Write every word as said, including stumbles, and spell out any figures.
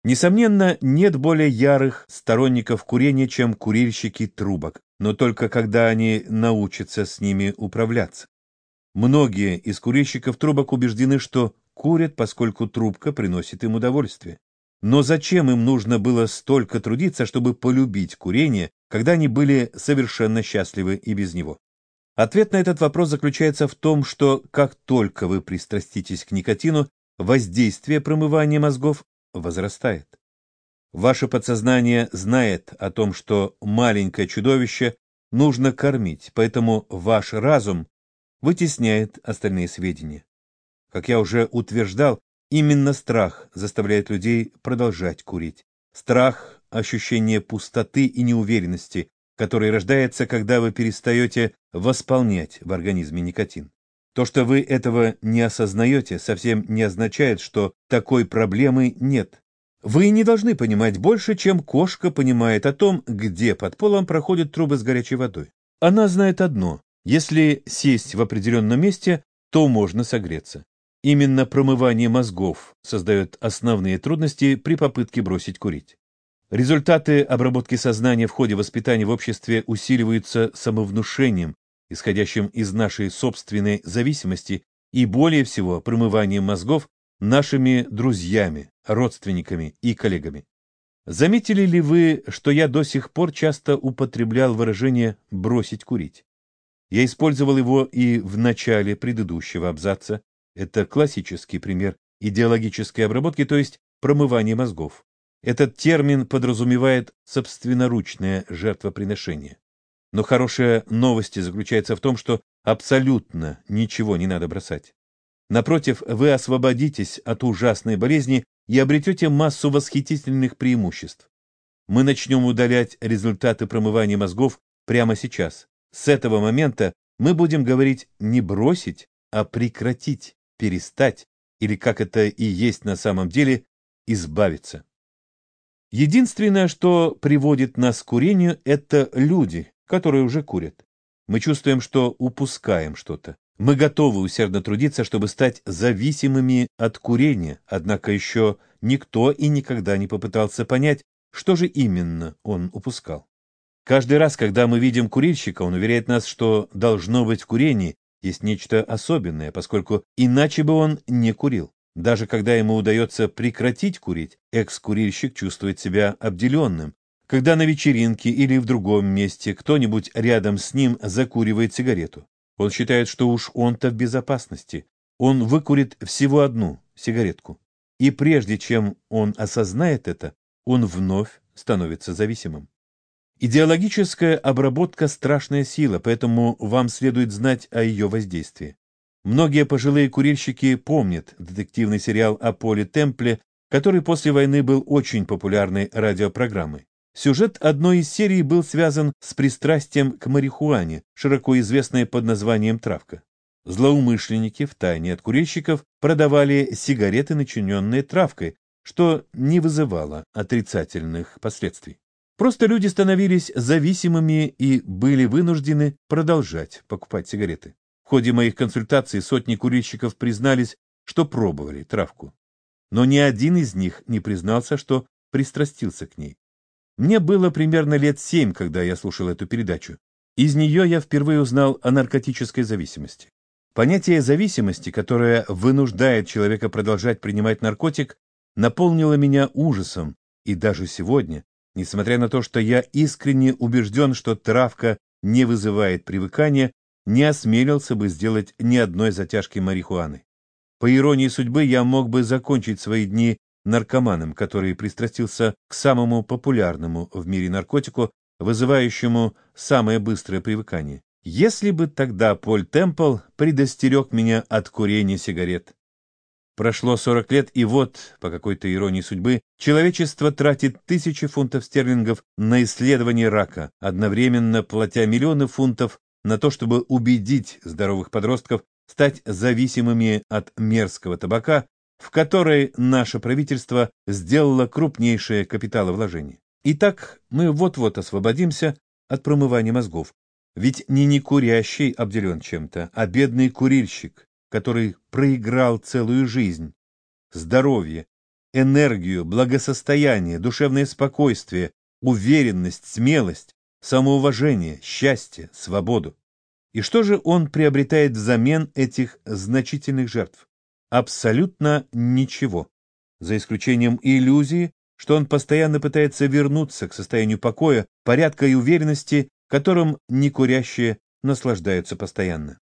Несомненно, нет более ярых сторонников курения, чем курильщики трубок, но только когда они научатся с ними управляться. Многие из курильщиков трубок убеждены, что курят, поскольку трубка приносит им удовольствие. Но зачем им нужно было столько трудиться, чтобы полюбить курение, когда они были совершенно счастливы и без него? Ответ на этот вопрос заключается в том, что как только вы пристраститесь к никотину, воздействие промывания мозгов возрастает. Ваше подсознание знает о том, что маленькое чудовище нужно кормить, поэтому ваш разум вытесняет остальные сведения. Как я уже утверждал, именно страх заставляет людей продолжать курить. Страх – ощущение пустоты и неуверенности, которое рождается, когда вы перестаете восполнять в организме никотин. То, что вы этого не осознаете, совсем не означает, что такой проблемы нет. Вы не должны понимать больше, чем кошка понимает о том, где под полом проходят трубы с горячей водой. Она знает одно: если сесть в определенном месте, то можно согреться. Именно промывание мозгов создает основные трудности при попытке бросить курить. Результаты обработки сознания в ходе воспитания в обществе усиливаются самовнушением, исходящим из нашей собственной зависимости, и более всего промыванием мозгов нашими друзьями, родственниками и коллегами. Заметили ли вы, что я до сих пор часто употреблял выражение «бросить курить»? Я использовал его и в начале предыдущего абзаца. Это классический пример идеологической обработки, то есть промывания мозгов. Этот термин подразумевает собственноручное жертвоприношение. Но хорошая новость заключается в том, что абсолютно ничего не надо бросать. Напротив, вы освободитесь от ужасной болезни и обретете массу восхитительных преимуществ. Мы начнем удалять результаты промывания мозгов прямо сейчас. С этого момента мы будем говорить не бросить, а прекратить, перестать, или, как это и есть на самом деле, избавиться. Единственное, что приводит нас к курению, это люди, которые уже курят. Мы чувствуем, что упускаем что-то. Мы готовы усердно трудиться, чтобы стать зависимыми от курения, однако еще никто и никогда не попытался понять, что же именно он упускал. Каждый раз, когда мы видим курильщика, он уверяет нас, что должно быть в курении есть нечто особенное, поскольку иначе бы он не курил. Даже когда ему удается прекратить курить, экс-курильщик чувствует себя обделенным. Когда на вечеринке или в другом месте кто-нибудь рядом с ним закуривает сигарету, он считает, что уж он-то в безопасности. Он выкурит всего одну сигаретку. И прежде чем он осознает это, он вновь становится зависимым. Идеологическая обработка – страшная сила, поэтому вам следует знать о ее воздействии. Многие пожилые курильщики помнят детективный сериал о Поле Темпле, который после войны был очень популярной радиопрограммой. Сюжет одной из серий был связан с пристрастием к марихуане, широко известной под названием травка. Злоумышленники втайне от курильщиков продавали сигареты, начиненные травкой, что не вызывало отрицательных последствий. Просто люди становились зависимыми и были вынуждены продолжать покупать сигареты. В ходе моих консультаций сотни курильщиков признались, что пробовали травку. Но ни один из них не признался, что пристрастился к ней. Мне было примерно лет семь, когда я слушал эту передачу. Из нее я впервые узнал о наркотической зависимости. Понятие зависимости, которое вынуждает человека продолжать принимать наркотик, наполнило меня ужасом, и даже сегодня, несмотря на то, что я искренне убежден, что травка не вызывает привыкания, не осмелился бы сделать ни одной затяжки марихуаны. По иронии судьбы, я мог бы закончить свои дни наркоманом, который пристрастился к самому популярному в мире наркотику, вызывающему самое быстрое привыкание. Если бы тогда Поль Темпл предостерег меня от курения сигарет. Прошло сорок лет, и вот, по какой-то иронии судьбы, человечество тратит тысячи фунтов стерлингов на исследование рака, одновременно платя миллионы фунтов на то, чтобы убедить здоровых подростков стать зависимыми от мерзкого табака, в который наше правительство сделало крупнейшее капиталовложение. Итак, мы вот-вот освободимся от промывания мозгов. Ведь не некурящий обделен чем-то, а бедный курильщик, который проиграл целую жизнь, здоровье, энергию, благосостояние, душевное спокойствие, уверенность, смелость, самоуважение, счастье, свободу. И что же он приобретает взамен этих значительных жертв? Абсолютно ничего, за исключением иллюзии, что он постоянно пытается вернуться к состоянию покоя, порядка и уверенности, которым некурящие наслаждаются постоянно.